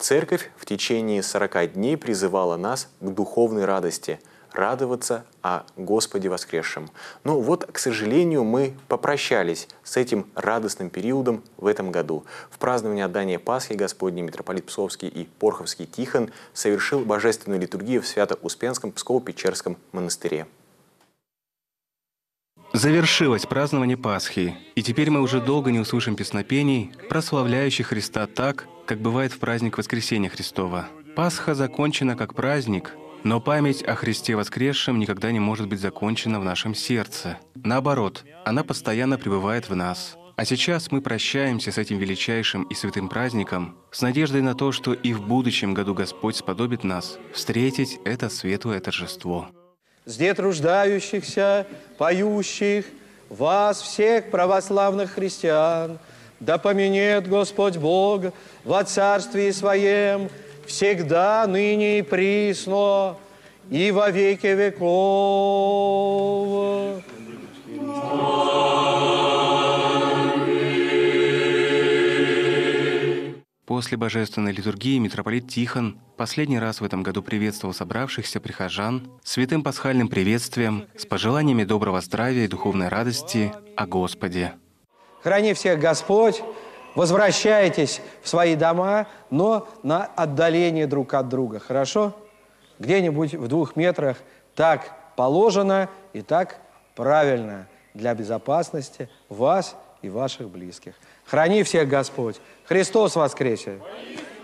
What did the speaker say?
Церковь в течение 40 дней призывала нас к духовной радости – радоваться о Господе воскресшем. Но вот, к сожалению, мы попрощались с этим радостным периодом в этом году. В праздновании отдания Пасхи Господней митрополит Псковский и Порховский Тихон совершил божественную литургию в Свято-Успенском Псково-Печерском монастыре. Завершилось празднование Пасхи, и теперь мы уже долго не услышим песнопений, прославляющих Христа так, как бывает в праздник Воскресения Христова. Пасха закончена как праздник, но память о Христе воскресшем никогда не может быть закончена в нашем сердце. Наоборот, она постоянно пребывает в нас. А сейчас мы прощаемся с этим величайшим и святым праздником с надеждой на то, что и в будущем году Господь сподобит нас встретить это светлое торжество. С детруждающихся, поющих, вас всех православных христиан, да поменет Господь Бог во Царстве Своем, всегда, ныне и присно, и во веки веков. После божественной литургии митрополит Тихон последний раз в этом году приветствовал собравшихся прихожан святым пасхальным приветствием с пожеланиями доброго здравия и духовной радости о Господе. Храни всех Господь, возвращайтесь в свои дома, но на отдалении друг от друга, хорошо? Где-нибудь в 2 метрах, так положено и так правильно для безопасности вас и ваших близких. Храни всех Господь. Христос воскресе!